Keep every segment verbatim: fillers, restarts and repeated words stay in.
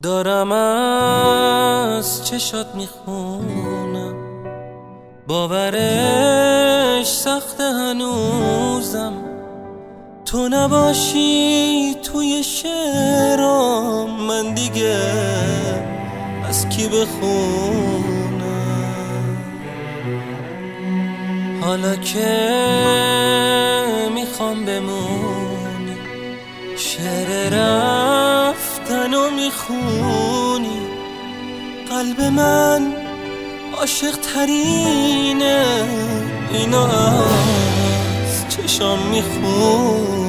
دارم از چشات میخونم، باورش سخت هنوزم. تو نباشی توی شعرام، من دیگه از کی بخونم؟ حالا که میخوام بمونی، شعر رفتن و میخونی. قلب من عاشق ترینه، اینا از چشام میخونی.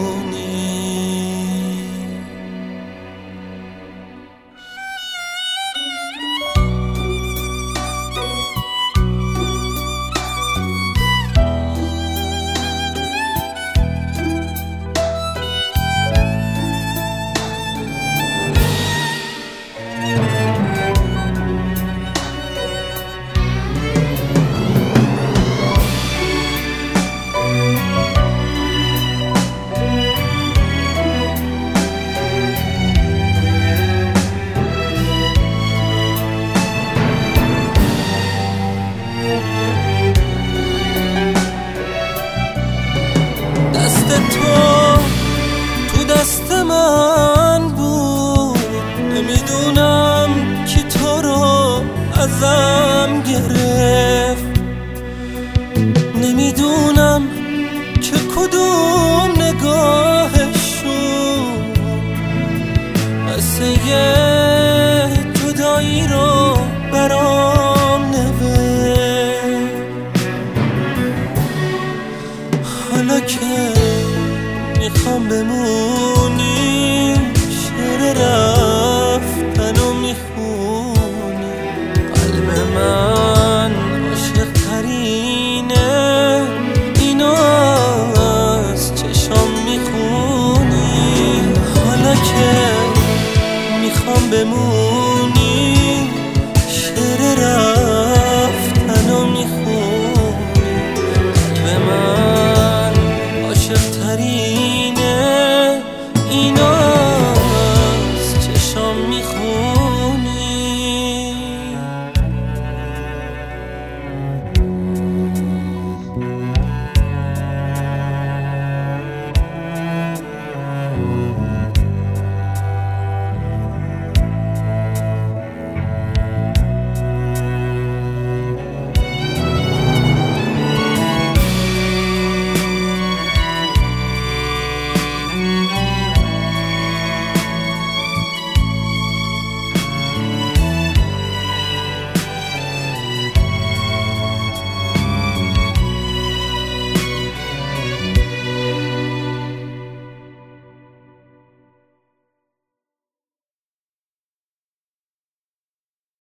دست تو تو دست من بود، نمیدونم کی تو رو ازم گرفت. نمیدونم که کدوم نگاهشون قصه جدایی رو برام نوشت. حالا که میخوام بمونی، شعر رفتن و میخونی. قلب من عاشق ترینه، اینو از چشام میخونی. حالا که میخوام بمونی،